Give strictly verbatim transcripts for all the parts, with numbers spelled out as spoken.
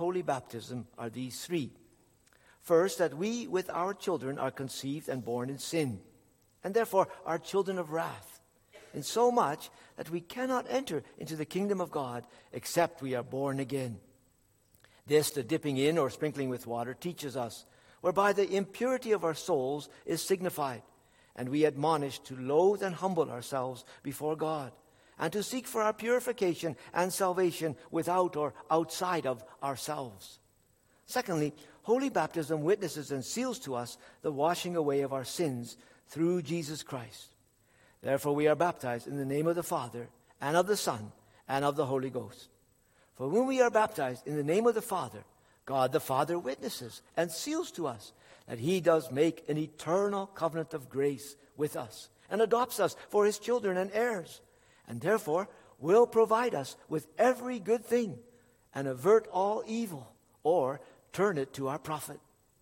holy baptism are these three. First, that we with our children are conceived and born in sin, and therefore are children of wrath, in so much that we cannot enter into the kingdom of God except we are born again. This, the dipping in or sprinkling with water, teaches us, whereby the impurity of our souls is signified, and we admonish to loathe and humble ourselves before God, and to seek for our purification and salvation without or outside of ourselves. Secondly, holy baptism witnesses and seals to us the washing away of our sins through Jesus Christ. Therefore we are baptized in the name of the Father, and of the Son, and of the Holy Ghost. For when we are baptized in the name of the Father, God the Father witnesses and seals to us that he does make an eternal covenant of grace with us, and adopts us for his children and heirs, and therefore will provide us with every good thing, and avert all evil, or turn it to our profit.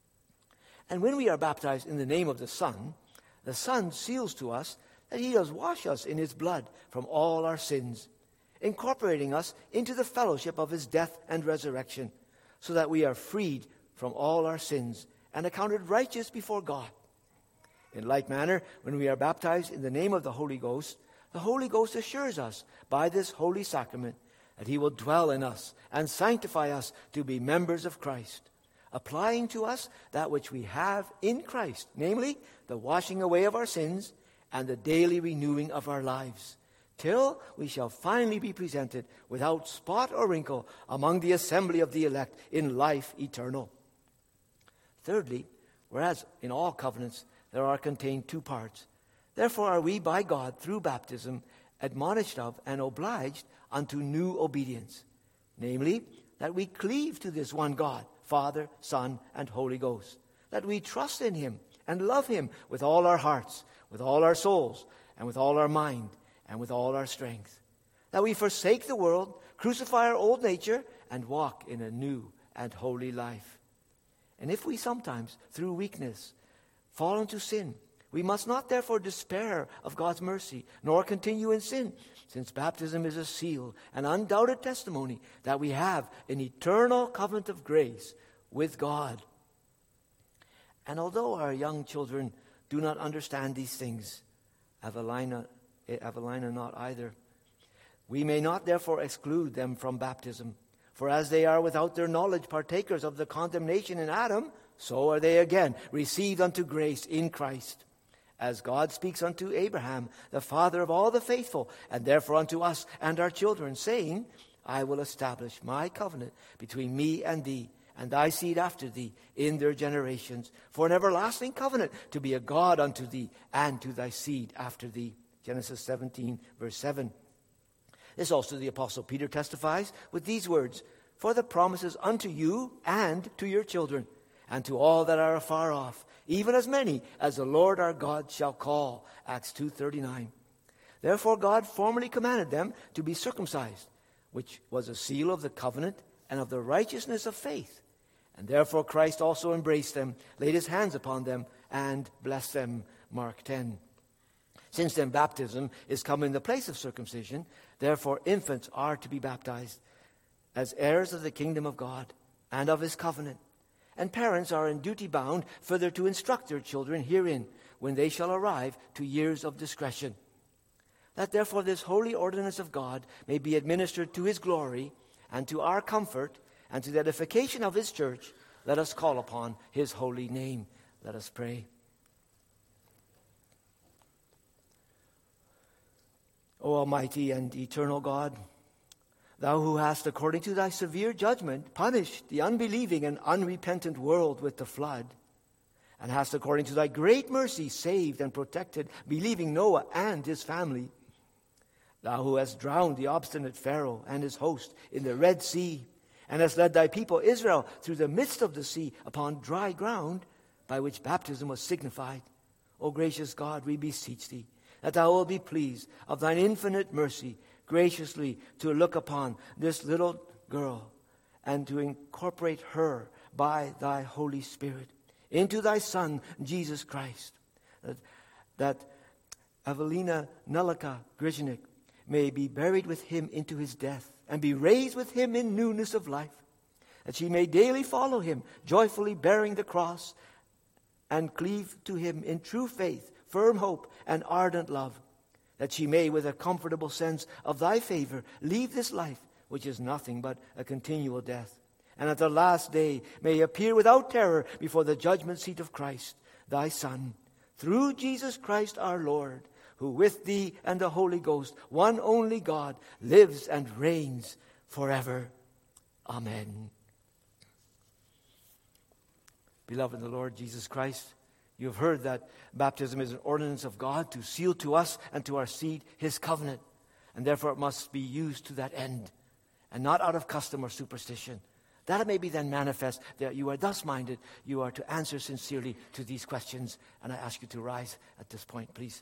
And when we are baptized in the name of the Son, the Son seals to us that he does wash us in his blood from all our sins, incorporating us into the fellowship of his death and resurrection, so that we are freed from all our sins and accounted righteous before God. In like manner, when we are baptized in the name of the Holy Ghost, the Holy Ghost assures us by this holy sacrament that he will dwell in us and sanctify us to be members of Christ, applying to us that which we have in Christ, namely the washing away of our sins and the daily renewing of our lives, till we shall finally be presented without spot or wrinkle among the assembly of the elect in life eternal. Thirdly, whereas in all covenants there are contained two parts, therefore are we by God through baptism admonished of and obliged unto new obedience, namely, that we cleave to this one God, Father, Son, and Holy Ghost, that we trust in him and love him with all our hearts, with all our souls, and with all our mind, and with all our strength, that we forsake the world, crucify our old nature, and walk in a new and holy life. And if we sometimes, through weakness, fall into sin, we must not therefore despair of God's mercy, nor continue in sin, since baptism is a seal, an undoubted testimony that we have an eternal covenant of grace with God. And although our young children do not understand these things, Evelina, Evelina not either, we may not therefore exclude them from baptism. For as they are without their knowledge partakers of the condemnation in Adam, so are they again received unto grace in Christ. As God speaks unto Abraham, the father of all the faithful, and therefore unto us and our children, saying, I will establish my covenant between me and thee, and thy seed after thee in their generations, for an everlasting covenant to be a God unto thee and to thy seed after thee. Genesis seventeen, verse seven. This also the Apostle Peter testifies with these words, for the promises unto you and to your children, and to all that are afar off, even as many as the Lord our God shall call. Acts two thirty-nine. Therefore God formerly commanded them to be circumcised, which was a seal of the covenant and of the righteousness of faith. And therefore Christ also embraced them, laid his hands upon them, and blessed them. Mark ten. Since then baptism is come in the place of circumcision, therefore infants are to be baptized as heirs of the kingdom of God and of his covenant. And parents are in duty bound further to instruct their children herein, when they shall arrive to years of discretion. That therefore this holy ordinance of God may be administered to his glory and to our comfort and to the edification of his church, let us call upon his holy name. Let us pray. O Almighty and eternal God, thou who hast, according to thy severe judgment, punished the unbelieving and unrepentant world with the flood, and hast, according to thy great mercy, saved and protected believing Noah and his family, thou who hast drowned the obstinate Pharaoh and his host in the Red Sea, and hast led thy people Israel through the midst of the sea upon dry ground, by which baptism was signified, O gracious God, we beseech thee, that thou wilt be pleased of thine infinite mercy graciously to look upon this little girl and to incorporate her by thy Holy Spirit into thy Son, Jesus Christ, that, that Evelina Nalika Grzinic may be buried with him into his death and be raised with him in newness of life, that she may daily follow him, joyfully bearing the cross, and cleave to him in true faith, firm hope, and ardent love, that she may, with a comfortable sense of thy favor, leave this life, which is nothing but a continual death, and at the last day may appear without terror before the judgment seat of Christ, thy Son, through Jesus Christ our Lord, who with thee and the Holy Ghost, one only God, lives and reigns forever. Amen. Beloved in the Lord Jesus Christ, you have heard that baptism is an ordinance of God to seal to us and to our seed his covenant, and therefore it must be used to that end, and not out of custom or superstition. That it may be then manifest that you are thus minded, you are to answer sincerely to these questions. And I ask you to rise at this point, please.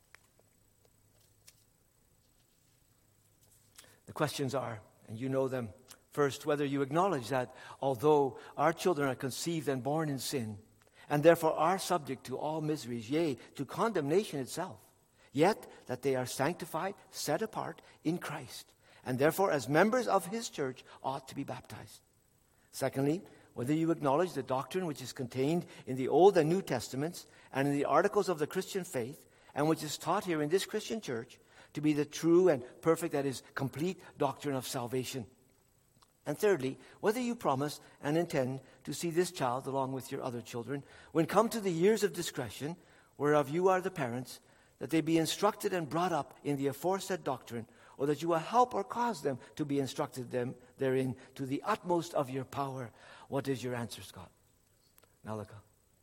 The questions are, and you know them, first, whether you acknowledge that although our children are conceived and born in sin, and therefore are subject to all miseries, yea, to condemnation itself, yet that they are sanctified, set apart in Christ, and therefore as members of his church ought to be baptized. Secondly, whether you acknowledge the doctrine which is contained in the Old and New Testaments and in the articles of the Christian faith, and which is taught here in this Christian church, to be the true and perfect, that is, complete doctrine of salvation. And thirdly, whether you promise and intend to see this child, along with your other children, when come to the years of discretion, whereof you are the parents, that they be instructed and brought up in the aforesaid doctrine, or that you will help or cause them to be instructed them therein to the utmost of your power. What is your answer, Scott? Malika.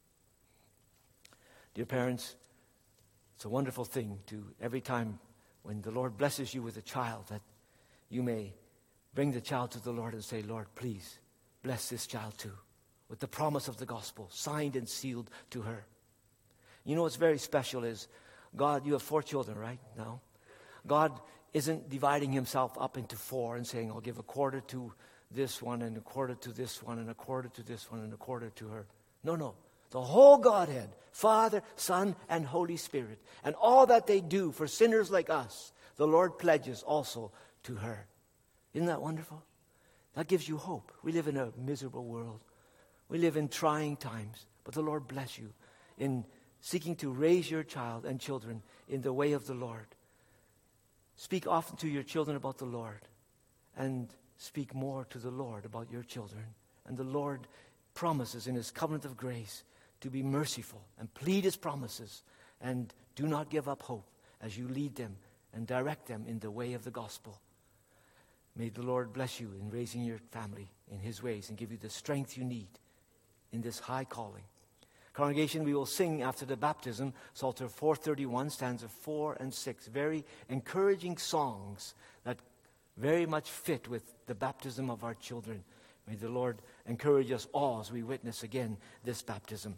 Dear parents, it's a wonderful thing to every time when the Lord blesses you with a child, that you may bring the child to the Lord and say, Lord, please bless this child too, with the promise of the gospel, signed and sealed to her. You know what's very special is, God, you have four children right now. God isn't dividing himself up into four and saying, I'll give a quarter to this one and a quarter to this one and a quarter to this one and a quarter to her. No, no. The whole Godhead, Father, Son, and Holy Spirit, and all that they do for sinners like us, the Lord pledges also to her. Isn't that wonderful? That gives you hope. We live in a miserable world. We live in trying times. But the Lord bless you in seeking to raise your child and children in the way of the Lord. Speak often to your children about the Lord, and speak more to the Lord about your children. And the Lord promises in his covenant of grace to be merciful and plead his promises, and do not give up hope as you lead them and direct them in the way of the gospel. May the Lord bless you in raising your family in his ways and give you the strength you need in this high calling. Congregation, we will sing after the baptism, Psalter four thirty-one, stanza four and six. Very encouraging songs that very much fit with the baptism of our children. May the Lord encourage us all as we witness again this baptism.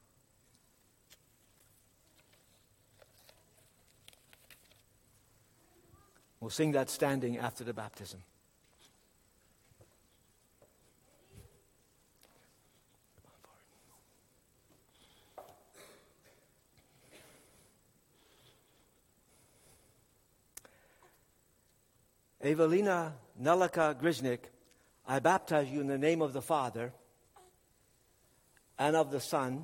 We'll sing that standing after the baptism. Evelina Nalaka Griznik, I baptize you in the name of the Father, and of the Son,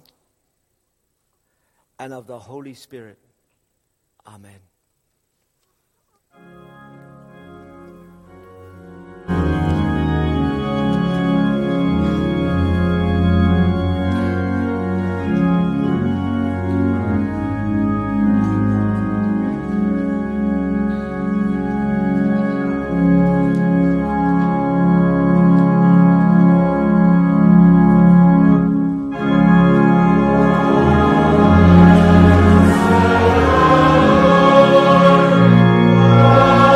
and of the Holy Spirit. Amen. Oh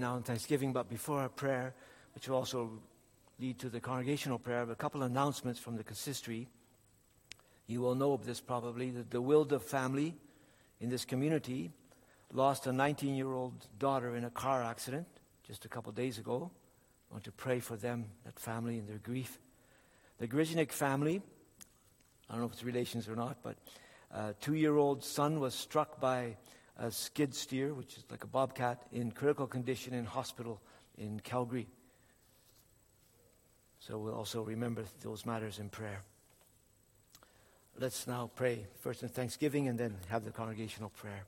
now in thanksgiving, but before our prayer, which will also lead to the congregational prayer, I have a couple of announcements from the consistory. You will know of this probably, that the Wilda family in this community lost a nineteen-year-old daughter in a car accident just a couple of days ago. I want to pray for them, that family, and their grief. The Griznik family, I don't know if it's relations or not, but a two-year-old son was struck by a skid steer, which is like a bobcat, in critical condition in hospital in Calgary. So we'll also remember those matters in prayer. Let's now pray, first in thanksgiving and then have the congregational prayer.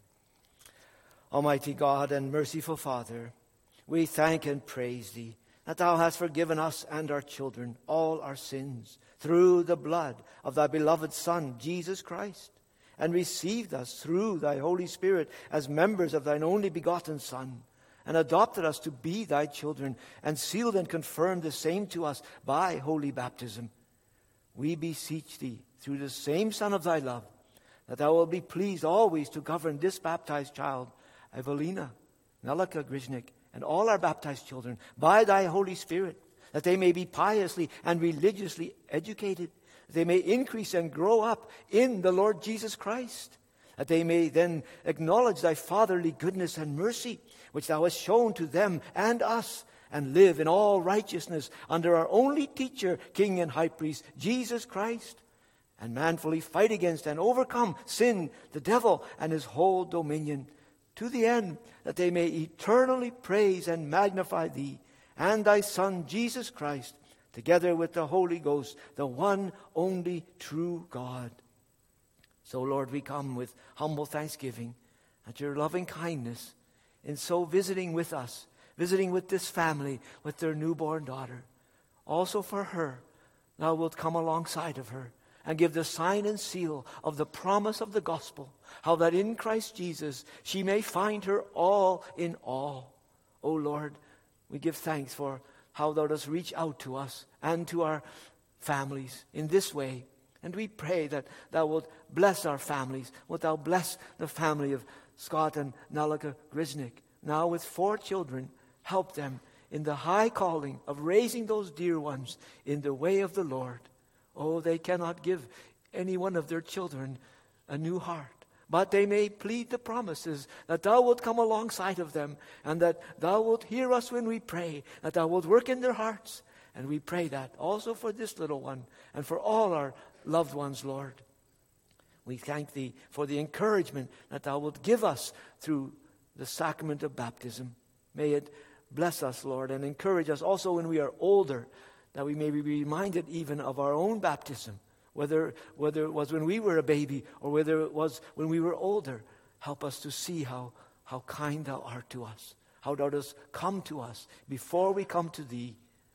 Almighty God and merciful Father, we thank and praise Thee that Thou hast forgiven us and our children all our sins through the blood of Thy beloved Son, Jesus Christ, and received us through Thy Holy Spirit as members of Thine only begotten Son, and adopted us to be Thy children, and sealed and confirmed the same to us by holy baptism. We beseech Thee, through the same Son of Thy love, that Thou wilt be pleased always to govern this baptized child, Evelina, Nellika Griznik, and all our baptized children by Thy Holy Spirit, that they may be piously and religiously educated, that they may increase and grow up in the Lord Jesus Christ, that they may then acknowledge Thy fatherly goodness and mercy, which Thou hast shown to them and us, and live in all righteousness under our only teacher, King and High Priest, Jesus Christ, and manfully fight against and overcome sin, the devil, and his whole dominion, to the end that they may eternally praise and magnify Thee and Thy Son, Jesus Christ, together with the Holy Ghost, the one only true God. So, Lord, we come with humble thanksgiving at Your loving kindness in so visiting with us, visiting with this family, with their newborn daughter. Also for her, Thou wilt come alongside of her and give the sign and seal of the promise of the gospel, how that in Christ Jesus she may find her all in all. O Lord, we give thanks for how Thou dost reach out to us and to our families in this way. And we pray that Thou wilt bless our families. Wilt Thou bless the family of Scott and Nellika Griznik, now with four children. Help them in the high calling of raising those dear ones in the way of the Lord. Oh, they cannot give any one of their children a new heart, but they may plead the promises that Thou wilt come alongside of them, and that Thou wilt hear us when we pray, that Thou wilt work in their hearts. And we pray that also for this little one and for all our loved ones, Lord. We thank Thee for the encouragement that Thou wilt give us through the sacrament of baptism. May it bless us, Lord, and encourage us also when we are older, that we may be reminded even of our own baptism, whether, whether it was when we were a baby or whether it was when we were older. Help us to see how, how kind Thou art to us, how Thou dost come to us before we come to Thee.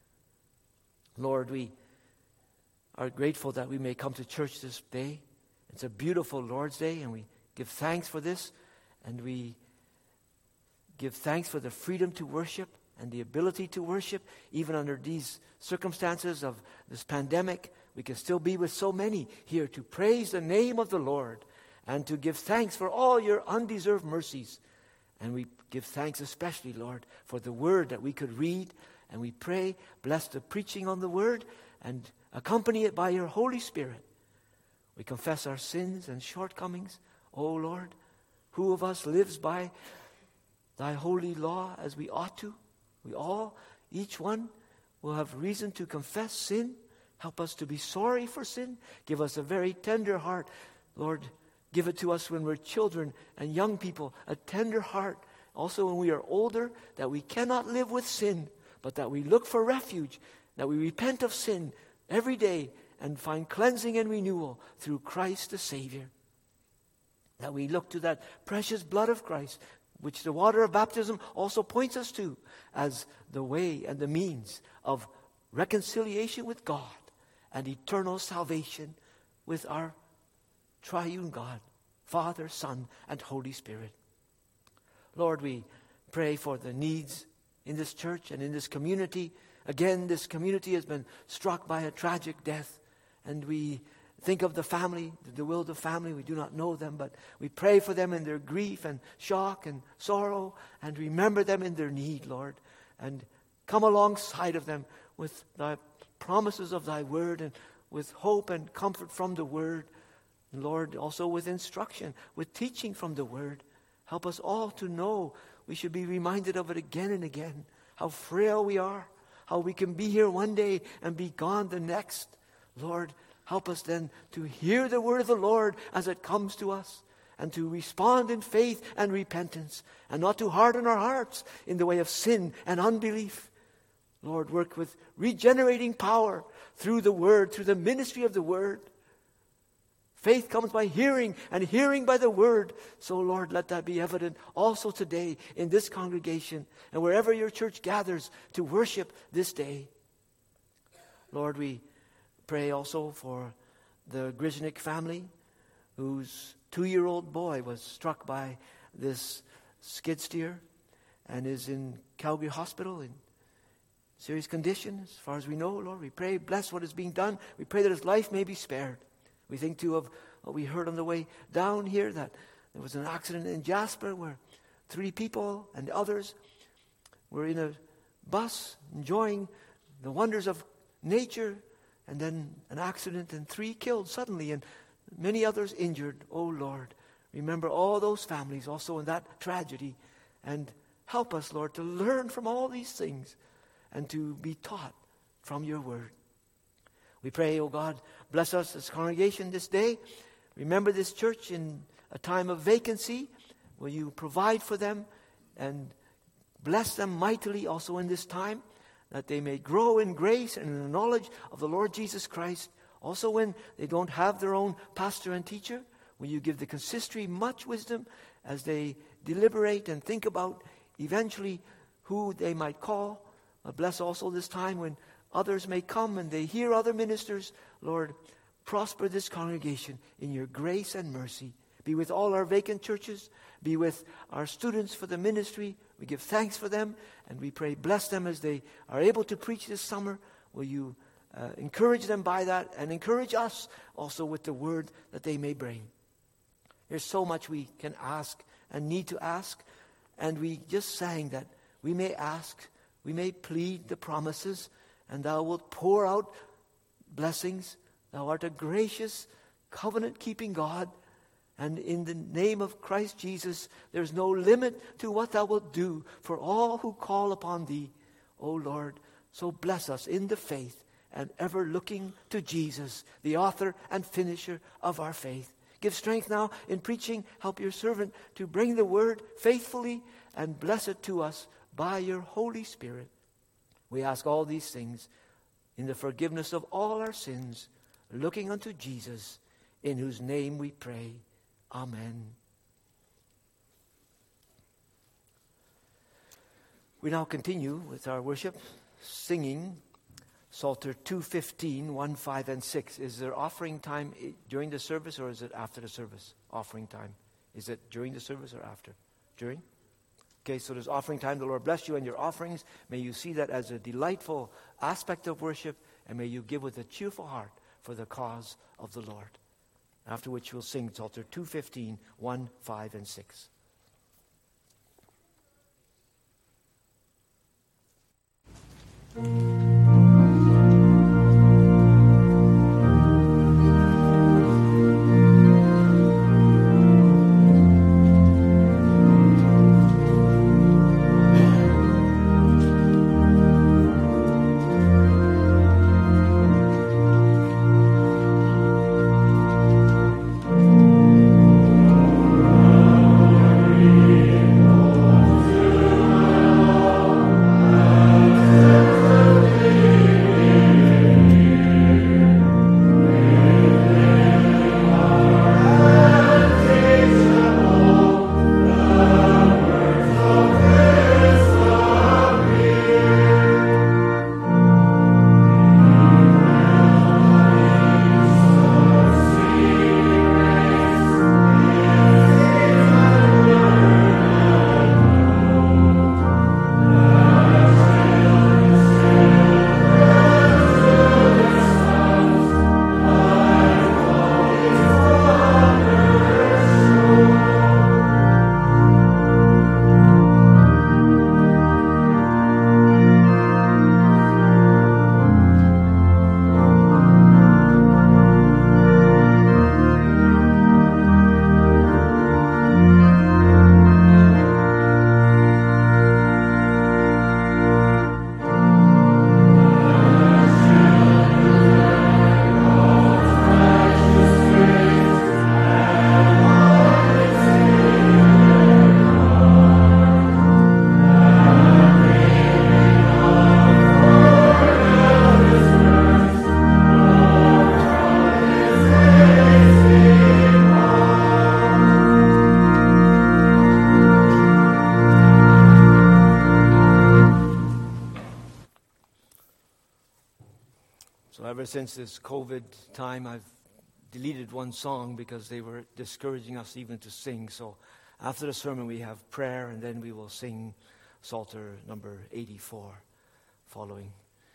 Lord, we are grateful that we may come to church this day. It's a beautiful Lord's Day, and we give thanks for this, and we give thanks for the freedom to worship and the ability to worship, even under these circumstances of this pandemic. We can still be with so many here to praise the name of the Lord and to give thanks for all Your undeserved mercies. And we give thanks especially, Lord, for the word that we could read. And we pray, bless the preaching on the word and accompany it by Your Holy Spirit. We confess our sins and shortcomings. O Lord, who of us lives by Thy holy law as we ought to? We all, each one, will have reason to confess sin. Help us to be sorry for sin. Give us a very tender heart. Lord, give it to us when we're children and young people, a tender heart. Also when we are older, that we cannot live with sin, but that we look for refuge, that we repent of sin every day and find cleansing and renewal through Christ the Savior. That we look to that precious blood of Christ, which the water of baptism also points us to as the way and the means of reconciliation with God and eternal salvation with our triune God, Father, Son, and Holy Spirit. Lord, we pray for the needs in this church and in this community. Again, this community has been struck by a tragic death, and we think of the family, the will of the family. We do not know them, but we pray for them in their grief and shock and sorrow, and remember them in their need, Lord, and come alongside of them with thy promises of thy word and with hope and comfort from the word. And Lord, also with instruction, with teaching from the word. Help us all to know, we should be reminded of it again and again, how frail we are, how we can be here one day and be gone the next. Lord, help us then to hear the word of the Lord as it comes to us, and to respond in faith and repentance, and not to harden our hearts in the way of sin and unbelief. Lord, work with regenerating power through the word, through the ministry of the word. Faith comes by hearing, and hearing by the word. So, Lord, let that be evident also today in this congregation and wherever your church gathers to worship this day. Lord, we pray also for the Grisnick family, whose two-year-old boy was struck by this skid steer and is in Calgary Hospital in serious condition, as far as we know. Lord, we pray, bless what is being done. We pray that his life may be spared. We think, too, of what we heard on the way down here, that there was an accident in Jasper where three people and others were in a bus enjoying the wonders of nature, and then an accident and three killed suddenly and many others injured. Oh, Lord, remember all those families also in that tragedy, and help us, Lord, to learn from all these things and to be taught from your word. We pray, oh God, bless us as congregation this day. Remember this church in a time of vacancy. Will you provide for them and bless them mightily also in this time, that they may grow in grace and in the knowledge of the Lord Jesus Christ. Also when they don't have their own pastor and teacher, will you give the consistory much wisdom as they deliberate and think about eventually who they might call. But bless also this time when others may come and they hear other ministers. Lord, prosper this congregation in your grace and mercy. Be with all our vacant churches. Be with our students for the ministry. We give thanks for them, and we pray, bless them as they are able to preach this summer. Will you uh, encourage them by that, and encourage us also with the word that they may bring. There's so much we can ask and need to ask, and we just sang that we may ask, we may plead the promises, and thou wilt pour out blessings. Thou art a gracious, covenant-keeping God. And in the name of Christ Jesus, there's no limit to what thou wilt do for all who call upon thee, O Lord. So bless us in the faith, and ever looking to Jesus, the author and finisher of our faith. Give strength now in preaching. Help your servant to bring the word faithfully, and bless it to us by your Holy Spirit. We ask all these things in the forgiveness of all our sins, looking unto Jesus, in whose name we pray. Amen. We now continue with our worship, singing Psalter two fifteen, one, five, and six. Is there offering time during the service, or is it after the service? Offering time. Is it during the service or after? During? Okay, so there's offering time. The Lord bless you and your offerings. May you see that as a delightful aspect of worship, and may you give with a cheerful heart for the cause of the Lord. After which we'll sing Psalter two fifteen, one, five, and six. Amen. since this COVID time, I've deleted one song because they were discouraging us even to sing. So after the sermon, we have prayer, and then we will sing Psalter number eighty-four following.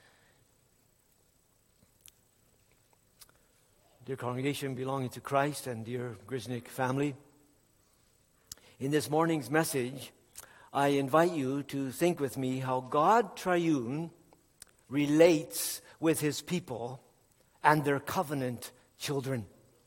Dear congregation belonging to Christ and dear Grisnick family, in this morning's message, I invite you to think with me how God Triune relates with His people and their covenant children.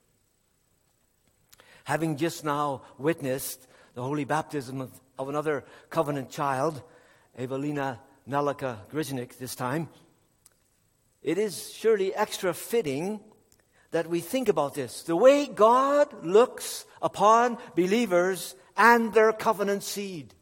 Having just now witnessed the holy baptism of, of another covenant child, Evelina Nalaka Grisnick this time, it is surely extra fitting that we think about this. The way God looks upon believers and their covenant seed.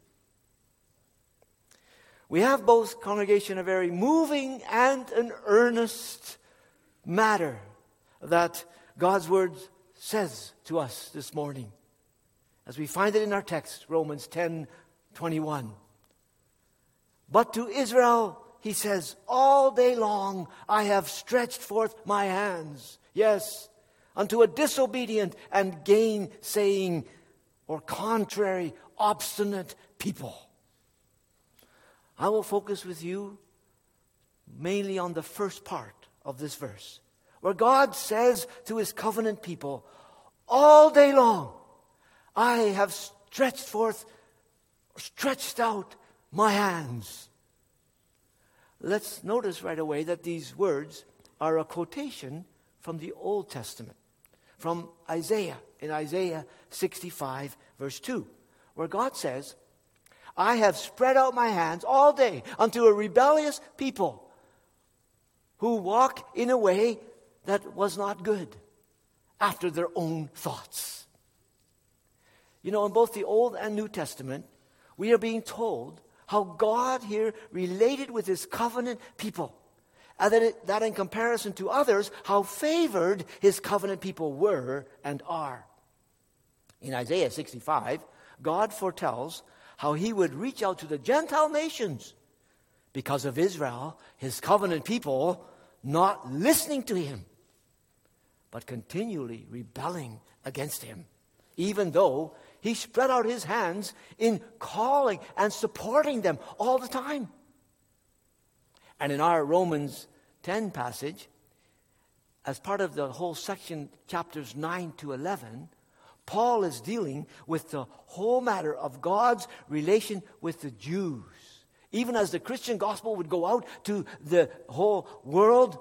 We have both, congregation, a very moving and an earnest matter that God's Word says to us this morning, as we find it in our text, Romans ten twenty-one. But to Israel, He says, all day long I have stretched forth my hands, yes, unto a disobedient and gainsaying or contrary, obstinate people. I will focus with you mainly on the first part of this verse, where God says to His covenant people, all day long I have stretched forth, stretched out my hands. Let's notice right away that these words are a quotation from the Old Testament, from Isaiah, in Isaiah sixty-five, verse two, where God says, I have spread out my hands all day unto a rebellious people who walk in a way that was not good, after their own thoughts. You know, in both the Old and New Testament, we are being told how God here related with His covenant people. And that, it, that in comparison to others, how favored His covenant people were and are. In Isaiah sixty-five, God foretells how He would reach out to the Gentile nations because of Israel, His covenant people, not listening to Him, but continually rebelling against Him, even though He spread out His hands in calling and supporting them all the time. And in our Romans ten passage, as part of the whole section, chapters nine to eleven, Paul is dealing with the whole matter of God's relation with the Jews. Even as the Christian gospel would go out to the whole world,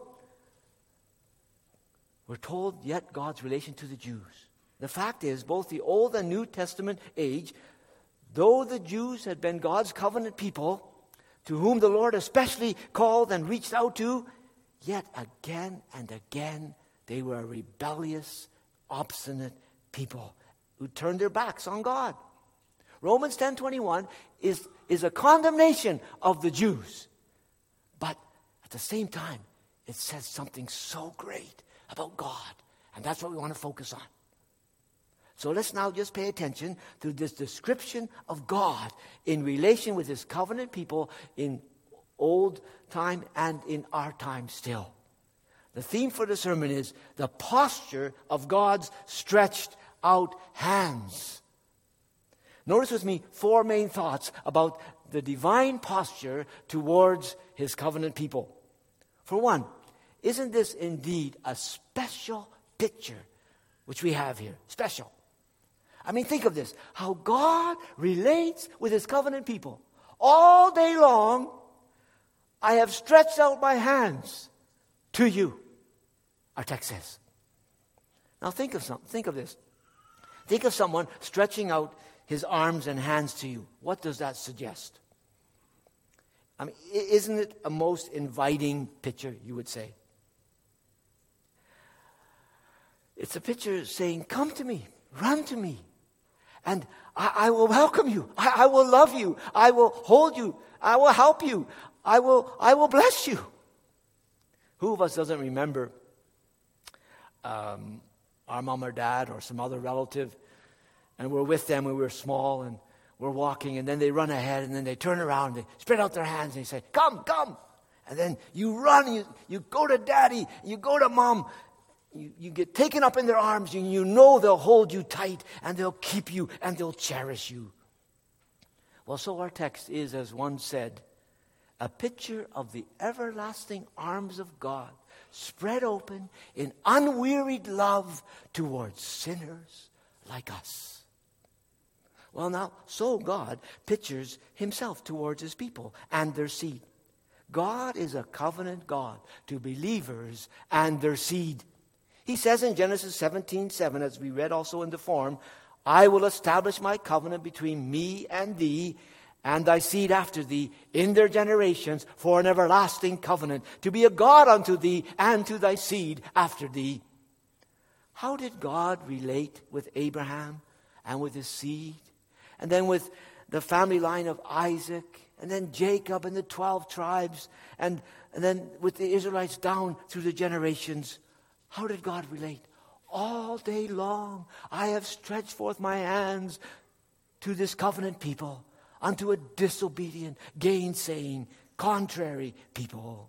we're told yet God's relation to the Jews. The fact is, both the Old and New Testament age, though the Jews had been God's covenant people, to whom the Lord especially called and reached out to, yet again and again they were a rebellious, obstinate people who turned their backs on God. Romans ten twenty-one is, is a condemnation of the Jews. But at the same time, it says something so great about God. And that's what we want to focus on. So let's now just pay attention to this description of God in relation with His covenant people in old time and in our time still. The theme for the sermon is the posture of God's stretched out hands. Notice with me four main thoughts about the divine posture towards His covenant people. For one, isn't this indeed a special picture which we have here? Special. I mean, think of this. How God relates with His covenant people. All day long, I have stretched out my hands to you, our text says. Now think of some, think of this. Think of someone stretching out his arms and hands to you. What does that suggest? I mean, isn't it a most inviting picture, you would say? It's a picture saying, come to me, run to me, and I, I will welcome you. I, I will love you. I will hold you. I will help you. I will, I will bless you. Who of us doesn't remember um, our mom or dad or some other relative, and we're with them when we were small, and we're walking, and then they run ahead, and then they turn around, and they spread out their hands, and they say, come, come. And then you run, you, you go to daddy, you go to mom. You, you get taken up in their arms, and you know they'll hold you tight, and they'll keep you, and they'll cherish you. Well, so our text is, as one said, a picture of the everlasting arms of God spread open in unwearied love towards sinners like us. Well, now, so God pictures himself towards his people and their seed. God is a covenant God to believers and their seed. He says in Genesis seventeen seven, as we read also in the form, I will establish my covenant between me and thee and thy seed after thee in their generations for an everlasting covenant, to be a God unto thee and to thy seed after thee. How did God relate with Abraham and with his seed? And then with the family line of Isaac, and then Jacob and the twelve tribes, and, and then with the Israelites down through the generations. How did God relate? All day long I have stretched forth my hands to this covenant people, unto a disobedient, gainsaying, contrary people.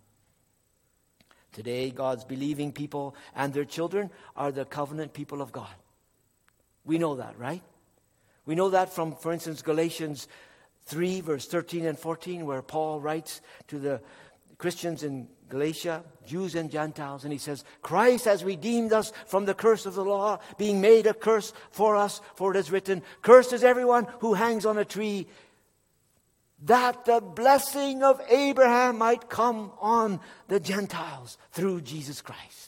Today, God's believing people and their children are the covenant people of God. We know that, right? We know that from, for instance, Galatians three, verse thirteen and fourteen, where Paul writes to the Christians in Galatia, Jews and Gentiles, and he says, Christ has redeemed us from the curse of the law, being made a curse for us, for it is written, cursed is everyone who hangs on a tree, that the blessing of Abraham might come on the Gentiles through Jesus Christ.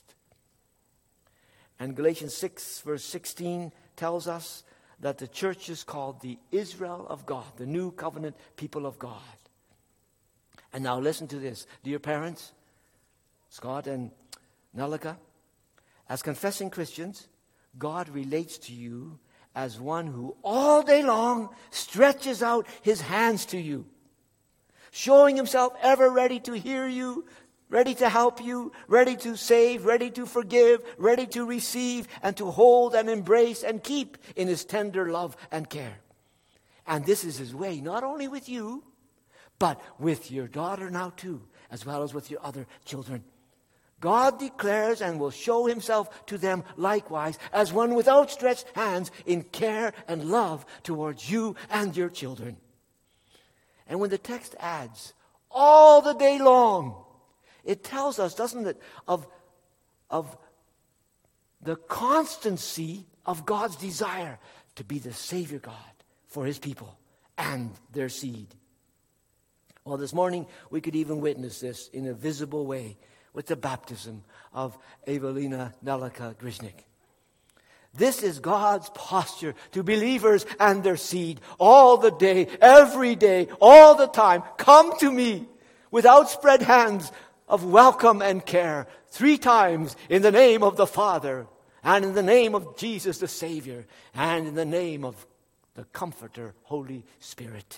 And Galatians six, verse sixteen tells us that the church is called the Israel of God, the new covenant people of God. And now listen to this, dear parents, Scott and Nalika. As confessing Christians, God relates to you as one who all day long stretches out his hands to you, showing himself ever ready to hear you, ready to help you, ready to save, ready to forgive, ready to receive, and to hold and embrace and keep in his tender love and care. And this is his way, not only with you, but with your daughter now too, as well as with your other children. God declares and will show himself to them likewise as one with outstretched hands in care and love towards you and your children. And when the text adds, all the day long, it tells us, doesn't it, of, of the constancy of God's desire to be the Savior God for his people and their seed. Well, this morning we could even witness this in a visible way with the baptism of Evelina Nalika Grishnik. This is God's posture to believers and their seed all the day, every day, all the time. Come to me with outspread hands of welcome and care, three times in the name of the Father, and in the name of Jesus the Savior, and in the name of the Comforter, Holy Spirit.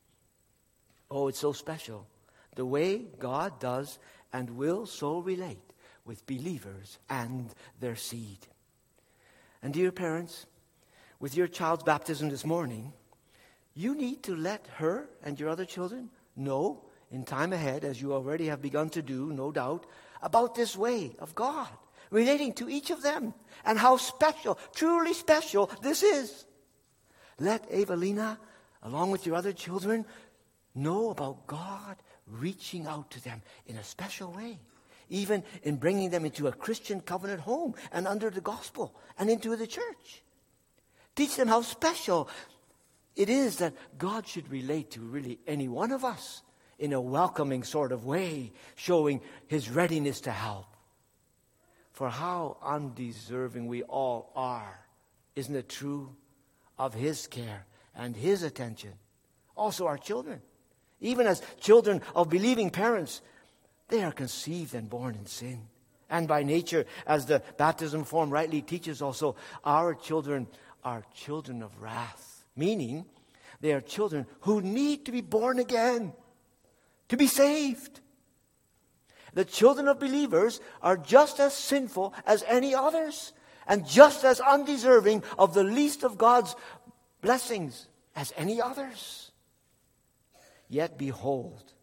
Oh, it's so special, the way God does and will so relate with believers and their seed. And dear parents, with your child's baptism this morning, you need to let her and your other children know in time ahead, as you already have begun to do, no doubt, about this way of God, relating to each of them, and how special, truly special this is. Let Evelina, along with your other children, know about God reaching out to them in a special way, even in bringing them into a Christian covenant home and under the gospel and into the church. Teach them how special it is that God should relate to really any one of us in a welcoming sort of way, showing his readiness to help. For how undeserving we all are, isn't it true, of his care and his attention? Also our children. Even as children of believing parents, they are conceived and born in sin. And by nature, as the baptism form rightly teaches also, our children are children of wrath. Meaning, they are children who need to be born again, to be saved. The children of believers are just as sinful as any others, and just as undeserving of the least of God's blessings as any others. Yet behold,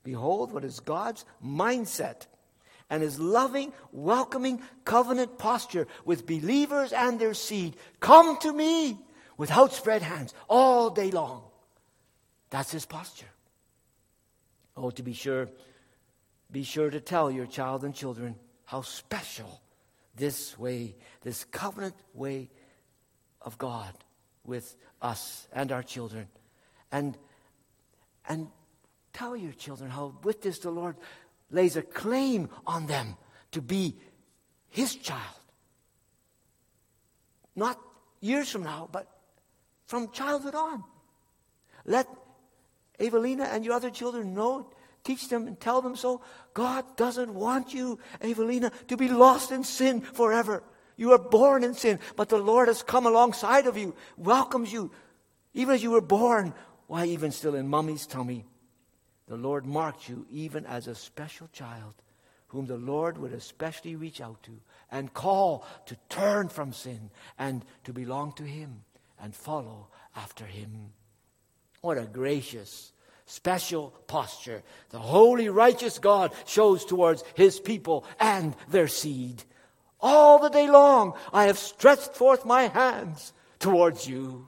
Behold, what is God's mindset and His loving, welcoming covenant posture with believers and their seed. Come to me with outspread hands all day long. That's His posture. Oh, to be sure, be sure to tell your child and children how special this way, this covenant way of God with us and our children. And, and tell your children how with this the Lord lays a claim on them to be His child. Not years from now, but from childhood on. Let Evelina and your other children know, teach them and tell them so. God doesn't want you, Evelina, to be lost in sin forever. You are born in sin, but the Lord has come alongside of you, welcomes you. Even as you were born, why, even still in mommy's tummy, the Lord marked you even as a special child whom the Lord would especially reach out to and call to turn from sin and to belong to Him and follow after Him. What a gracious, special posture the holy, righteous God shows towards His people and their seed. All the day long I have stretched forth my hands towards you.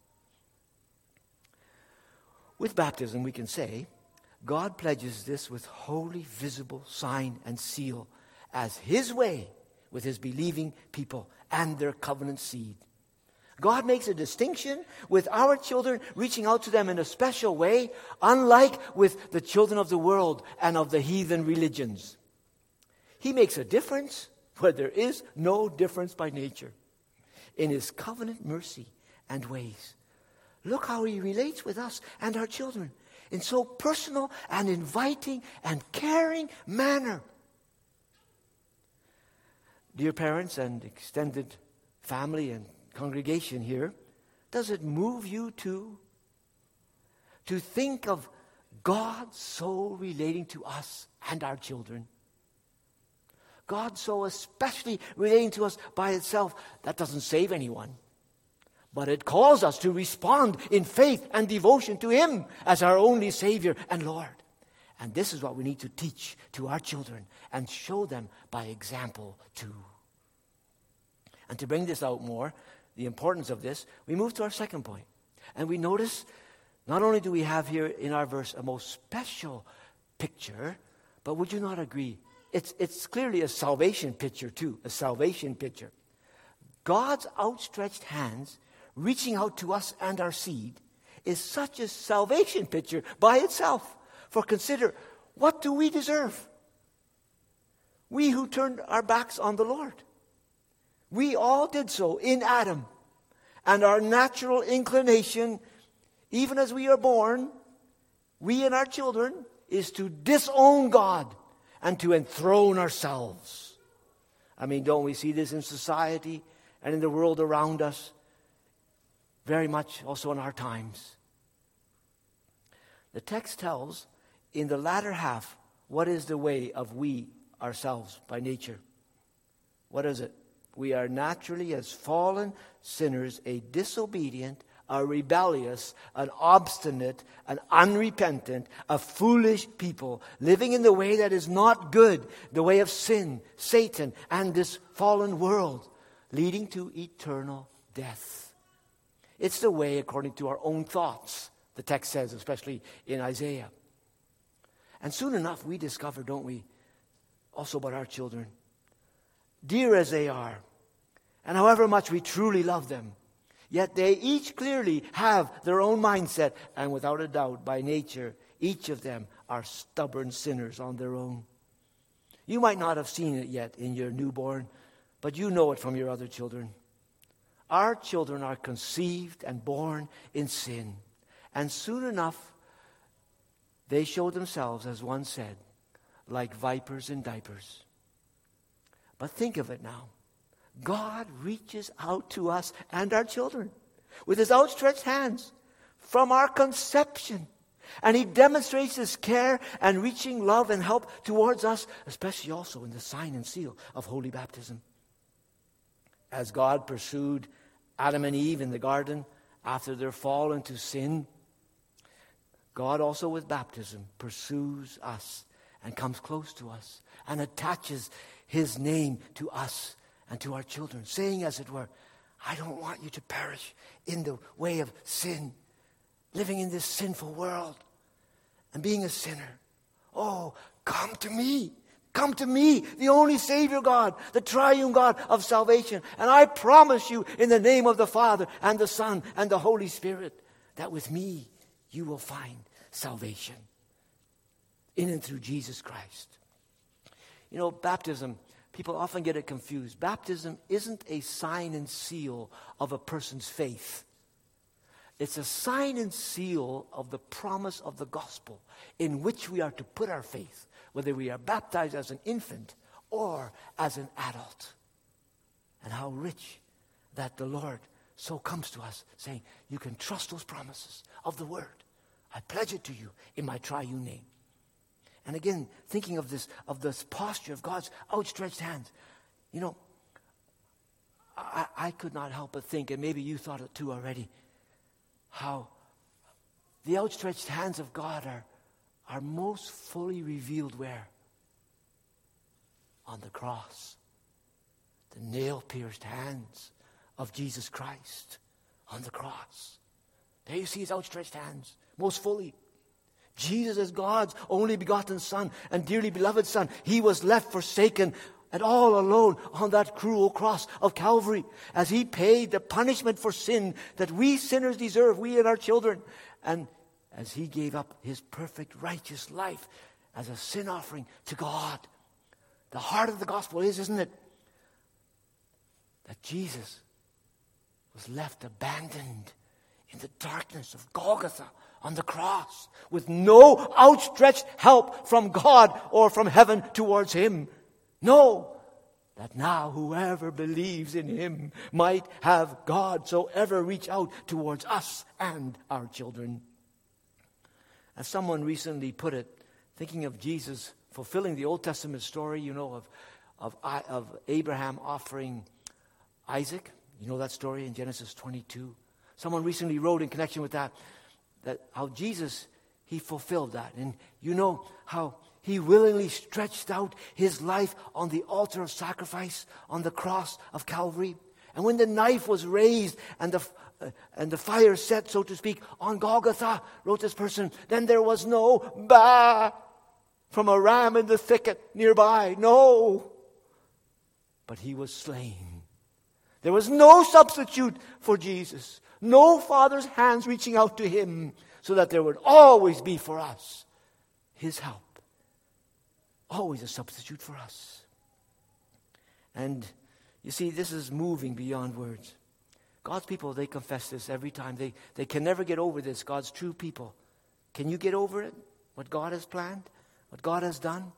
With baptism, we can say, God pledges this with holy, visible sign and seal as His way with His believing people and their covenant seed. God makes a distinction with our children, reaching out to them in a special way, unlike with the children of the world and of the heathen religions. He makes a difference where there is no difference by nature in His covenant mercy and ways. Look how He relates with us and our children in so personal and inviting and caring manner. Dear parents and extended family and congregation here, does it move you too to think of God so relating to us and our children? God so especially relating to us by itself, that doesn't save anyone. But it calls us to respond in faith and devotion to Him as our only Savior and Lord. And this is what we need to teach to our children and show them by example too. And to bring this out more, the importance of this, we move to our second point. And we notice, not only do we have here in our verse a most special picture, but would you not agree? It's, it's clearly a salvation picture too, a salvation picture. God's outstretched hands reaching out to us and our seed is such a salvation picture by itself. For consider, what do we deserve? We who turned our backs on the Lord. We all did so in Adam. And our natural inclination, even as we are born, we and our children, is to disown God and to enthrone ourselves. I mean, don't we see this in society and in the world around us? Very much also in our times. The text tells in the latter half what is the way of we ourselves by nature. What is it? We are naturally as fallen sinners, a disobedient, a rebellious, an obstinate, an unrepentant, a foolish people, living in the way that is not good, the way of sin, Satan, and this fallen world, leading to eternal death. It's the way according to our own thoughts, the text says, especially in Isaiah. And soon enough we discover, don't we, also about our children, dear as they are, and however much we truly love them, yet they each clearly have their own mindset, and without a doubt, by nature, each of them are stubborn sinners on their own. You might not have seen it yet in your newborn, but you know it from your other children. Our children are conceived and born in sin, and soon enough, they show themselves, as one said, like vipers in diapers. But think of it now. God reaches out to us and our children with His outstretched hands from our conception. And He demonstrates His care and reaching love and help towards us, especially also in the sign and seal of holy baptism. As God pursued Adam and Eve in the garden after their fall into sin, God also with baptism pursues us and comes close to us and attaches his name to us and to our children, saying, as it were, I don't want you to perish in the way of sin, living in this sinful world and being a sinner. Oh, come to me. Come to me, the only Savior God, the triune God of salvation. And I promise you in the name of the Father and the Son and the Holy Spirit that with me you will find salvation in and through Jesus Christ. You know, baptism, people often get it confused. Baptism isn't a sign and seal of a person's faith. It's a sign and seal of the promise of the gospel in which we are to put our faith, whether we are baptized as an infant or as an adult. And how rich that the Lord so comes to us, saying, you can trust those promises of the word. I pledge it to you in my triune name. And again, thinking of this, of this posture of God's outstretched hands, you know, I, I could not help but think, and maybe you thought it too already, how the outstretched hands of God are, are most fully revealed where? On the cross. The nail-pierced hands of Jesus Christ on the cross. There you see his outstretched hands, most fully. Jesus is God's only begotten Son and dearly beloved Son. He was left forsaken and all alone on that cruel cross of Calvary as he paid the punishment for sin that we sinners deserve, we and our children. And as he gave up his perfect righteous life as a sin offering to God. The heart of the gospel is, isn't it, that Jesus was left abandoned in the darkness of Golgotha on the cross with no outstretched help from God or from heaven towards him. No, that now whoever believes in him might have God so ever reach out towards us and our children. As someone recently put it, thinking of Jesus fulfilling the Old Testament story, you know, of, of, of Abraham offering Isaac. You know that story in Genesis twenty-two. Someone recently wrote in connection with that, that how Jesus, he fulfilled that. And you know how he willingly stretched out his life on the altar of sacrifice on the cross of Calvary. And when the knife was raised and the uh, and the fire set, so to speak, on Golgotha, wrote this person, then there was no bah from a ram in the thicket nearby. No. But he was slain. There was no substitute for Jesus. No Father's hands reaching out to him, so that there would always be for us his help. Always a substitute for us. And you see, this is moving beyond words. God's people, they confess this every time. They, they can never get over this. God's true people. Can you get over it? What God has planned? What God has done?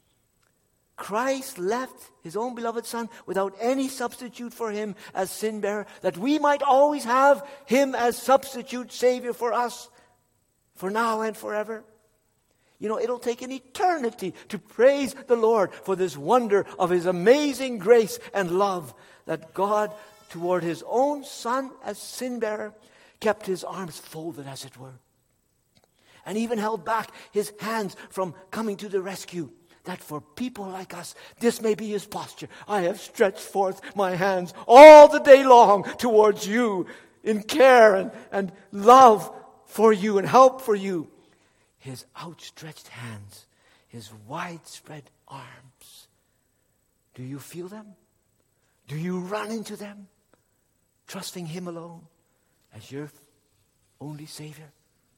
Christ left his own beloved Son without any substitute for him as sin bearer, that we might always have him as substitute Savior for us, for now and forever. You know, it'll take an eternity to praise the Lord for this wonder of his amazing grace and love, that God, toward his own Son as sin bearer, kept his arms folded, as it were, and even held back his hands from coming to the rescue. That for people like us, this may be his posture. I have stretched forth my hands all the day long towards you in care and, and love for you and help for you. His outstretched hands, his widespread arms. Do you feel them? Do you run into them, trusting him alone as your only Savior?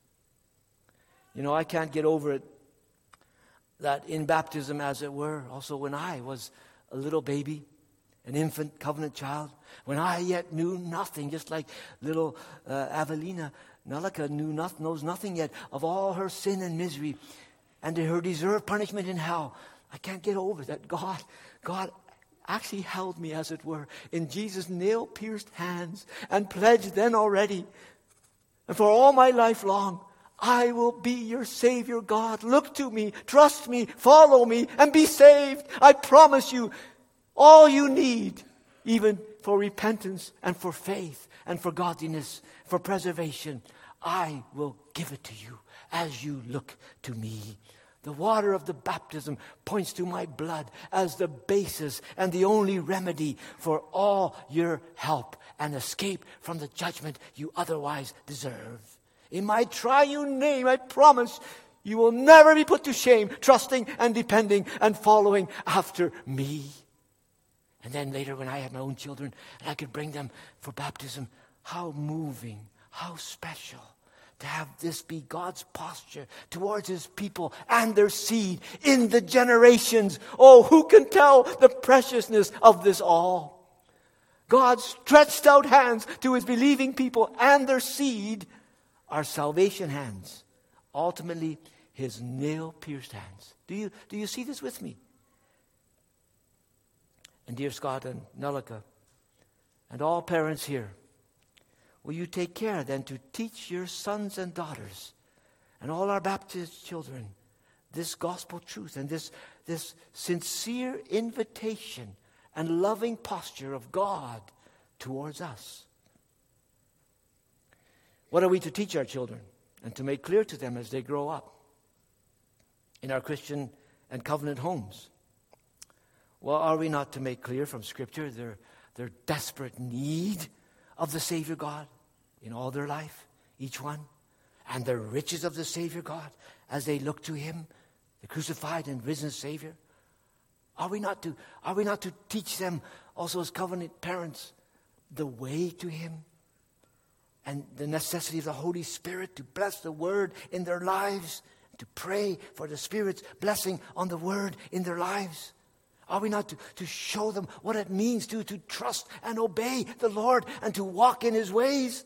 You know, I can't get over it that in baptism, as it were, also when I was a little baby, an infant covenant child, when I yet knew nothing, just like little uh, Avelina Nalika knew not, knows nothing yet of all her sin and misery and her deserved punishment in hell. I can't get over that. God, God actually held me, as it were, in Jesus' nail-pierced hands and pledged then already, and for all my life long, I will be your Savior, God. Look to me, trust me, follow me, and be saved. I promise you all you need, even for repentance and for faith and for godliness, for preservation. I will give it to you as you look to me. The water of the baptism points to my blood as the basis and the only remedy for all your help and escape from the judgment you otherwise deserve. In my triune name, I promise you will never be put to shame, trusting and depending and following after me. And then later when I had my own children and I could bring them for baptism, how moving, how special to have this be God's posture towards his people and their seed in the generations. Oh, who can tell the preciousness of this all? God's stretched out hands to his believing people and their seed are salvation hands. Ultimately, his nail-pierced hands. Do you, do you see this with me? And dear Scott and Nellika, and all parents here, will you take care then to teach your sons and daughters and all our Baptist children this gospel truth and this, this sincere invitation and loving posture of God towards us? What are we to teach our children and to make clear to them as they grow up in our Christian and covenant homes? Well, are we not to make clear from Scripture their, their desperate need of the Savior God in all their life, each one, and the riches of the Savior God as they look to him, the crucified and risen Savior? Are we not to, are we not to teach them also as covenant parents the way to him and the necessity of the Holy Spirit to bless the Word in their lives, to pray for the Spirit's blessing on the Word in their lives? Are we not to, to show them what it means to, to trust and obey the Lord and to walk in his ways?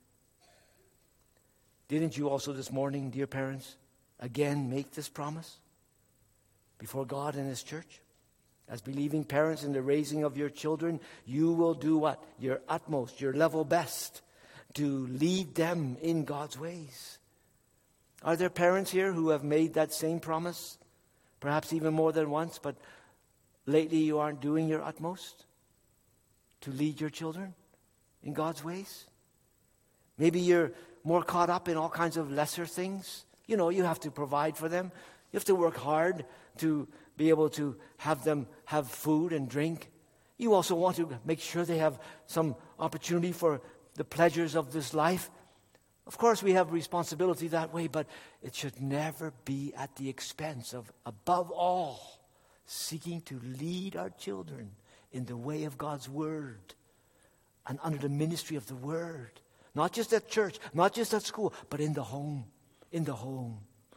Didn't you also this morning, dear parents, again make this promise before God and his church? As believing parents in the raising of your children, you will do what? Your utmost, your level best to lead them in God's ways. Are there parents here who have made that same promise? Perhaps even more than once, but lately you aren't doing your utmost to lead your children in God's ways? Maybe you're more caught up in all kinds of lesser things. You know, you have to provide for them. You have to work hard to be able to have them have food and drink. You also want to make sure they have some opportunity for the pleasures of this life. Of course, we have responsibility that way, but it should never be at the expense of, above all, seeking to lead our children in the way of God's Word and under the ministry of the Word. Not just at church, not just at school, but in the home. In the home.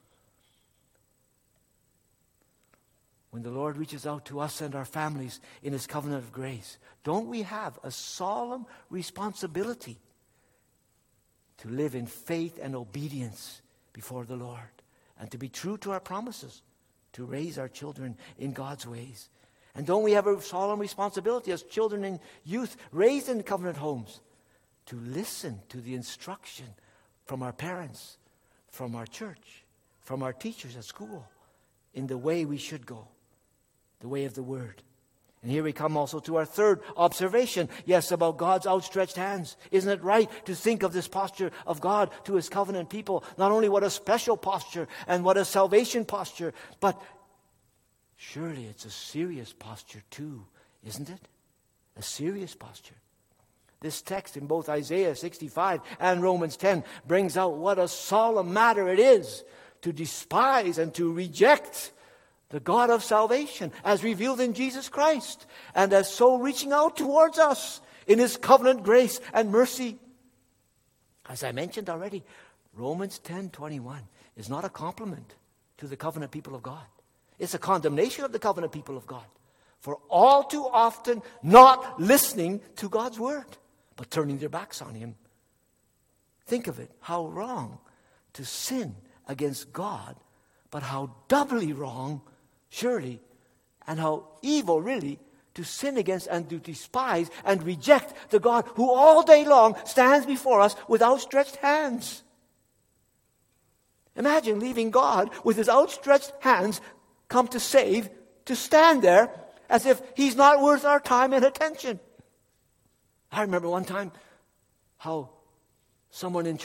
When the Lord reaches out to us and our families in his covenant of grace, don't we have a solemn responsibility to live in faith and obedience before the Lord and to be true to our promises, to raise our children in God's ways? And don't we have a solemn responsibility as children and youth raised in covenant homes to listen to the instruction from our parents, from our church, from our teachers at school in the way we should go, the way of the Word? And here we come also to our third observation, yes, about God's outstretched hands. Isn't it right to think of this posture of God to his covenant people? Not only what a special posture and what a salvation posture, but surely it's a serious posture too, isn't it? A serious posture. This text in both Isaiah sixty-five and Romans ten brings out what a solemn matter it is to despise and to reject the God of salvation as revealed in Jesus Christ, and as so reaching out towards us in his covenant grace and mercy. As I mentioned already, Romans ten twenty-one is not a compliment to the covenant people of God. It's a condemnation of the covenant people of God for all too often not listening to God's word, but turning their backs on him. Think of it, how wrong to sin against God, but how doubly wrong, surely, and how evil, really, to sin against and to despise and reject the God who all day long stands before us with outstretched hands. Imagine leaving God with his outstretched hands come to save, to stand there as if he's not worth our time and attention. I remember one time how someone in church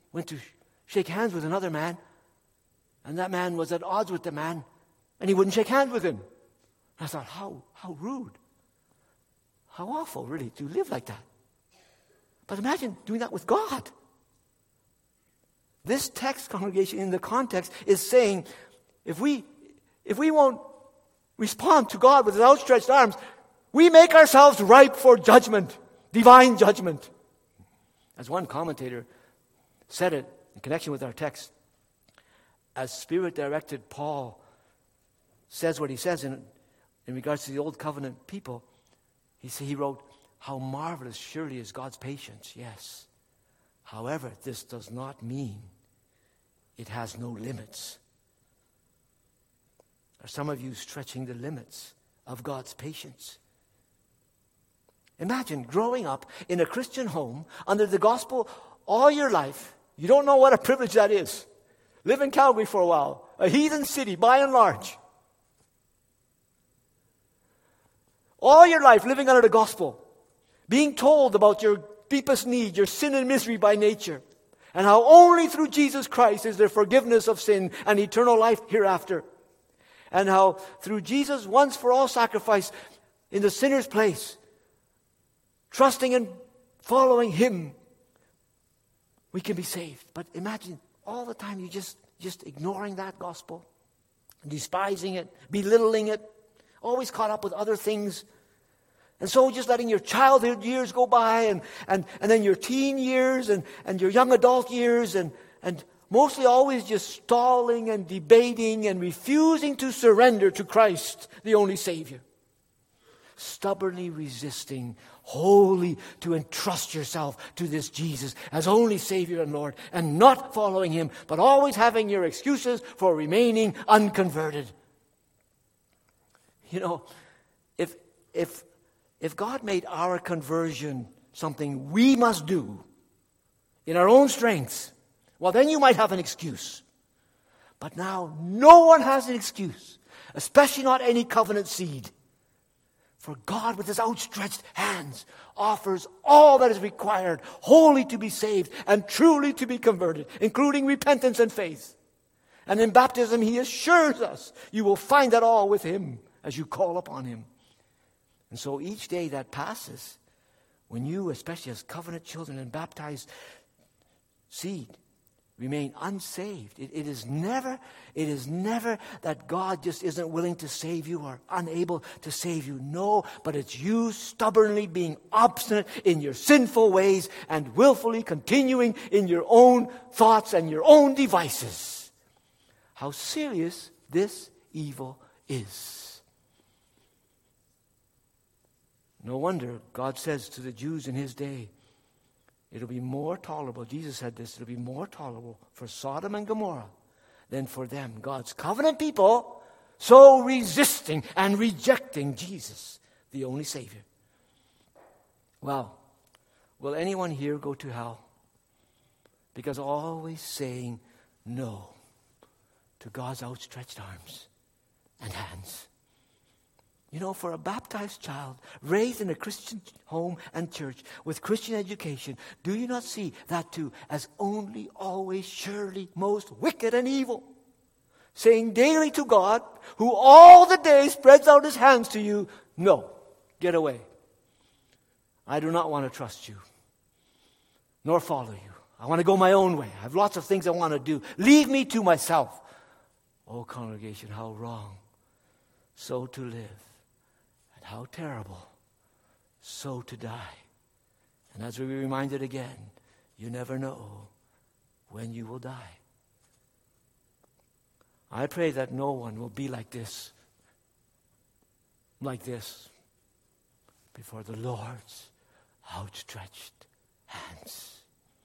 went to shake hands with another man, and that man was at odds with the man, and he wouldn't shake hands with him. I thought, how, how rude. How awful, really, to live like that. But imagine doing that with God. This text, congregation, in the context, is saying, if we, if we won't respond to God with his outstretched arms, we make ourselves ripe for judgment, divine judgment. As one commentator said it in connection with our text, as Spirit-directed Paul says what he says in, in regards to the Old Covenant people, he, he wrote, how marvelous surely is God's patience, yes. However, this does not mean it has no limits. Are some of you stretching the limits of God's patience? Imagine growing up in a Christian home under the gospel all your life. You don't know what a privilege that is. Live in Calgary for a while, a heathen city by and large. All your life living under the gospel, being told about your deepest need, your sin and misery by nature, and how only through Jesus Christ is there forgiveness of sin and eternal life hereafter. And how through Jesus' once for all sacrifice in the sinner's place, trusting and following him, we can be saved. But imagine all the time you just, just ignoring that gospel, despising it, belittling it, always caught up with other things. And so just letting your childhood years go by and, and, and then your teen years and, and your young adult years and, and mostly always just stalling and debating and refusing to surrender to Christ, the only Savior. Stubbornly resisting wholly to entrust yourself to this Jesus as only Savior and Lord, and not following him, but always having your excuses for remaining unconverted. You know, if if if God made our conversion something we must do in our own strength, well, then you might have an excuse. But now no one has an excuse, especially not any covenant seed. For God, with his outstretched hands, offers all that is required wholly to be saved and truly to be converted, including repentance and faith. And in baptism, he assures us you will find that all with him as you call upon him. And so each day that passes, when you, especially as covenant children and baptized seed, remain unsaved. It, it is never, it is never that God just isn't willing to save you or unable to save you. No, but it's you stubbornly being obstinate in your sinful ways and willfully continuing in your own thoughts and your own devices. How serious this evil is. No wonder God says to the Jews in his day, it'll be more tolerable, Jesus said this, it'll be more tolerable for Sodom and Gomorrah than for them, God's covenant people, so resisting and rejecting Jesus, the only Savior. Well, will anyone here go to hell? Because always saying no to God's outstretched arms and hands. You know, for a baptized child raised in a Christian home and church with Christian education, do you not see that too as only, always, surely, most wicked and evil? Saying daily to God, who all the day spreads out his hands to you, no, get away. I do not want to trust you, nor follow you. I want to go my own way. I have lots of things I want to do. Leave me to myself. Oh, congregation, how wrong so to live. How terrible, so to die. And as we were reminded again, you never know when you will die. I pray that no one will be like this, like this, before the Lord's outstretched hands.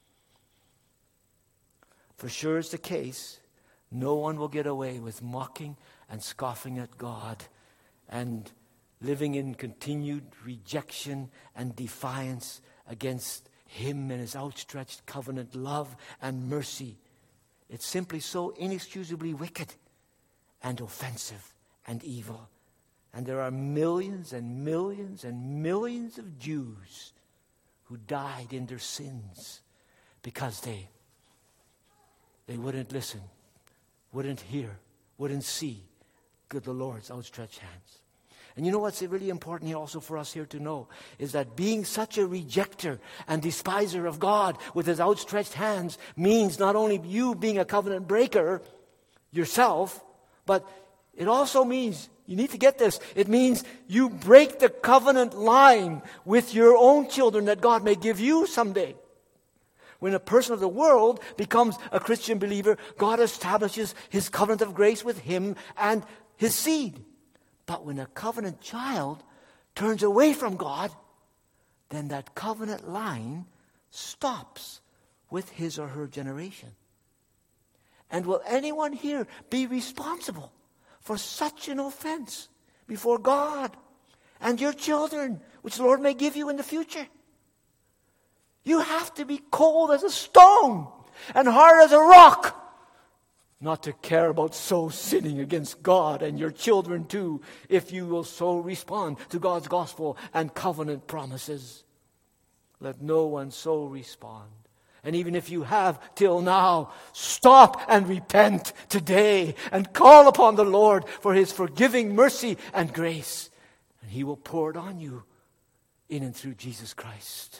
For sure is the case, no one will get away with mocking and scoffing at God and living in continued rejection and defiance against him and his outstretched covenant love and mercy. It's simply so inexcusably wicked and offensive and evil. And there are millions and millions and millions of Jews who died in their sins because they they wouldn't listen, wouldn't hear, wouldn't see good the Lord's outstretched hands. And you know what's really important here also for us here to know is that being such a rejecter and despiser of God with his outstretched hands means not only you being a covenant breaker yourself, but it also means, you need to get this, it means you break the covenant line with your own children that God may give you someday. When a person of the world becomes a Christian believer, God establishes his covenant of grace with him and his seed. But when a covenant child turns away from God, then that covenant line stops with his or her generation. And will anyone here be responsible for such an offense before God and your children, which the Lord may give you in the future? You have to be cold as a stone and hard as a rock not to care about so sinning against God and your children too, if you will so respond to God's gospel and covenant promises. Let no one so respond. And even if you have till now, stop and repent today and call upon the Lord for his forgiving mercy and grace. And he will pour it on you in and through Jesus Christ.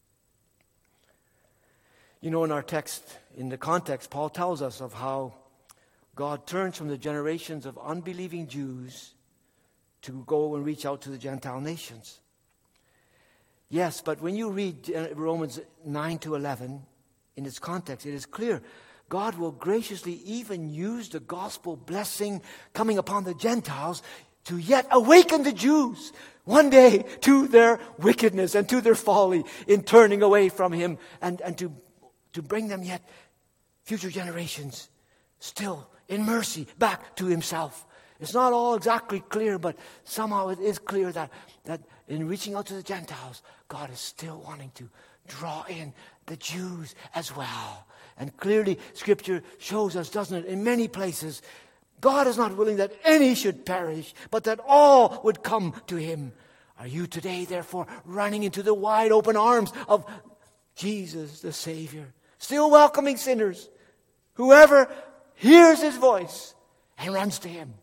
You know, in our text, in the context, Paul tells us of how God turns from the generations of unbelieving Jews to go and reach out to the Gentile nations. Yes, but when you read Romans nine to eleven, in its context, it is clear God will graciously even use the gospel blessing coming upon the Gentiles to yet awaken the Jews one day to their wickedness and to their folly in turning away from him, and, and to, to bring them yet future generations still in mercy back to himself. It's not all exactly clear, but somehow it is clear that, that in reaching out to the Gentiles, God is still wanting to draw in the Jews as well. And clearly, Scripture shows us, doesn't it, in many places, God is not willing that any should perish, but that all would come to him. Are you today, therefore, running into the wide open arms of Jesus the Savior, still welcoming sinners, whoever hears his voice and runs to him?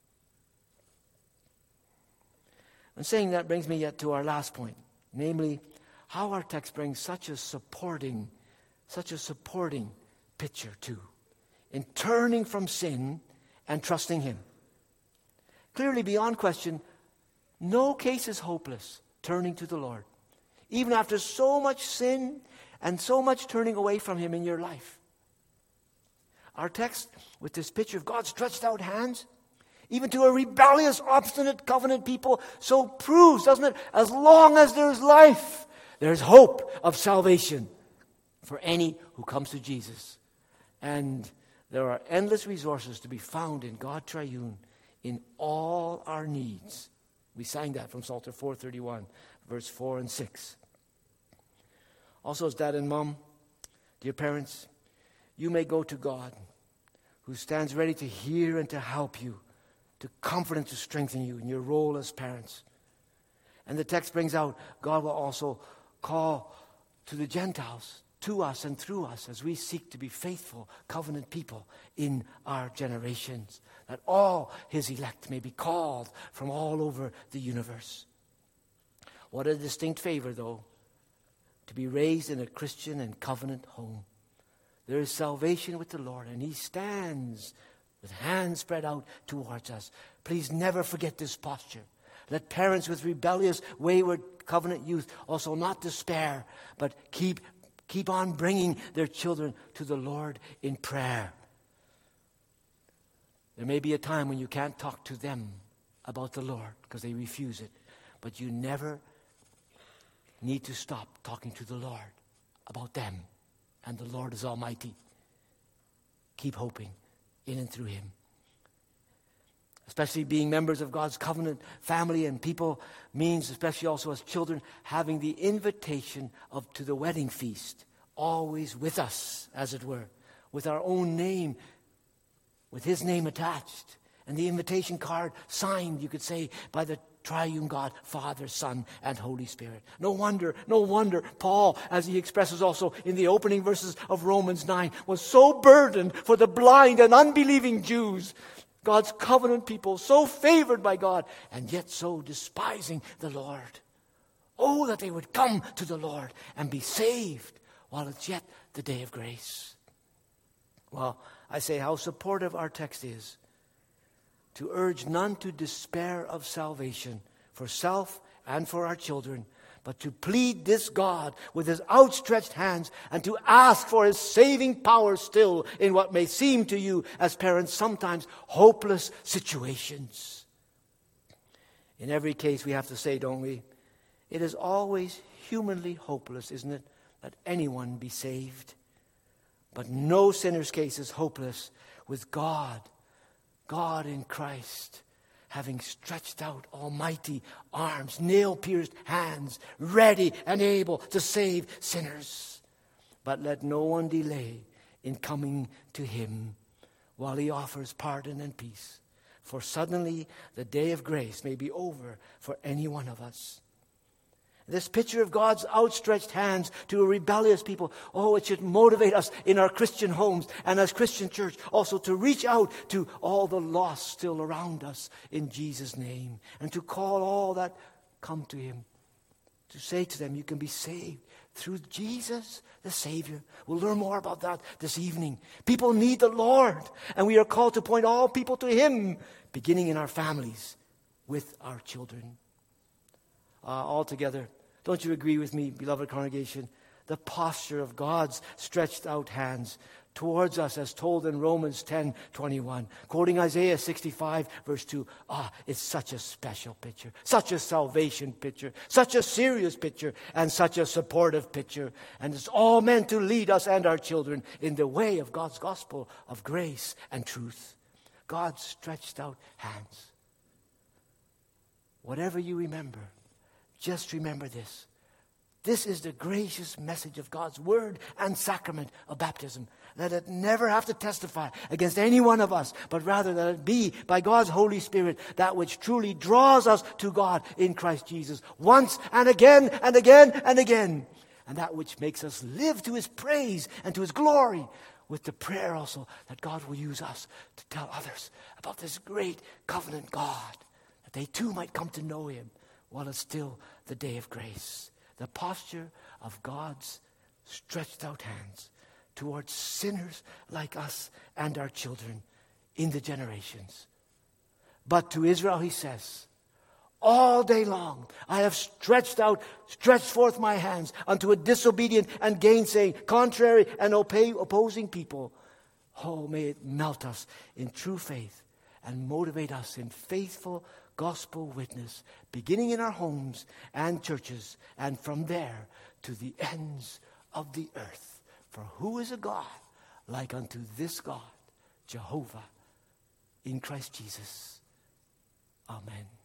And saying that brings me yet to our last point, namely, how our text brings such a supporting, such a supporting picture too, in turning from sin and trusting him. Clearly, beyond question, no case is hopeless turning to the Lord, even after so much sin and so much turning away from him in your life. Our text, with this picture of God's stretched out hands, even to a rebellious, obstinate covenant people, so proves, doesn't it, as long as there's life, there's hope of salvation for any who comes to Jesus. And there are endless resources to be found in God Triune in all our needs. We sang that from Psalter four thirty-one, verse four and six. Also, as dad and mom, dear parents, you may go to God, who stands ready to hear and to help you, to comfort and to strengthen you in your role as parents. And the text brings out, God will also call to the Gentiles, to us and through us, as we seek to be faithful covenant people in our generations, that all his elect may be called from all over the universe. What a distinct favor, though, to be raised in a Christian and covenant home. There is salvation with the Lord, and he stands with hands spread out towards us. Please never forget this posture. Let parents with rebellious, wayward covenant youth also not despair, but keep, keep on bringing their children to the Lord in prayer. There may be a time when you can't talk to them about the Lord because they refuse it, but you never need to stop talking to the Lord about them. And the Lord is almighty. Keep hoping in and through him. Especially being members of God's covenant family and people means, especially also as children, having the invitation of to the wedding feast always with us, as it were, with our own name, with his name attached, and the invitation card signed, you could say, by the triune God, Father, Son, and Holy Spirit. No wonder, no wonder Paul, as he expresses also in the opening verses of Romans nine, was so burdened for the blind and unbelieving Jews, God's covenant people, so favored by God, and yet so despising the Lord. Oh, that they would come to the Lord and be saved while it's yet the day of grace. Well, I say how supportive our text is to urge none to despair of salvation for self and for our children, but to plead this God with his outstretched hands and to ask for his saving power still in what may seem to you as parents sometimes hopeless situations. In every case we have to say, don't we, it is always humanly hopeless, isn't it, that anyone be saved. But no sinner's case is hopeless with God, God in Christ, having stretched out almighty arms, nail-pierced hands, ready and able to save sinners. But let no one delay in coming to him while he offers pardon and peace. For suddenly the day of grace may be over for any one of us. This picture of God's outstretched hands to a rebellious people, oh, it should motivate us in our Christian homes and as Christian church also to reach out to all the lost still around us in Jesus' name and to call all that come to him. To say to them, you can be saved through Jesus, the Savior. We'll learn more about that this evening. People need the Lord, and we are called to point all people to him, beginning in our families with our children. Uh, altogether, don't you agree with me, beloved congregation? The posture of God's stretched out hands towards us as told in Romans ten twenty-one, quoting Isaiah sixty-five verse two. Ah, it's such a special picture, such a salvation picture, such a serious picture, and such a supportive picture. And it's all meant to lead us and our children in the way of God's gospel of grace and truth. God's stretched out hands. Whatever you remember, just remember this. This is the gracious message of God's word and sacrament of baptism. Let it never have to testify against any one of us, but rather that it be by God's Holy Spirit that which truly draws us to God in Christ Jesus once and again and again and again. And that which makes us live to his praise and to his glory, with the prayer also that God will use us to tell others about this great covenant God, that they too might come to know him while it's still the day of grace. The posture of God's stretched out hands towards sinners like us and our children in the generations. But to Israel he says, all day long I have stretched out, stretched forth my hands unto a disobedient and gainsaying, contrary and opposing people. Oh, may it melt us in true faith and motivate us in faithful gospel witness, beginning in our homes and churches, and from there to the ends of the earth. For who is a God like unto this God, Jehovah, in Christ Jesus? Amen.